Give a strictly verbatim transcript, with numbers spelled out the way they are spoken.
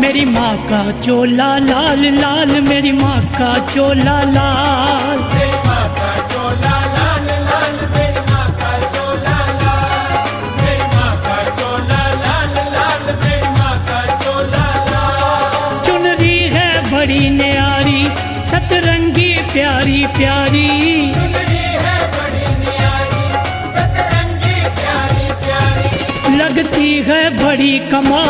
मेरी माँ का चोला लाल लाल, मेरी माँ का चोला लाल, मेरी माँ का चोला लाल लाल, मेरी माँ का चोला लाल, मेरी माँ का चोला लाल लाल, मेरी माँ का चोला लाल। चुनरी है बड़ी न्यारी, सतरंगी प्यारी प्यारी, चुनरी है बड़ी न्यारी, सतरंगी प्यारी प्यारी, लगती है बड़ी कमाल।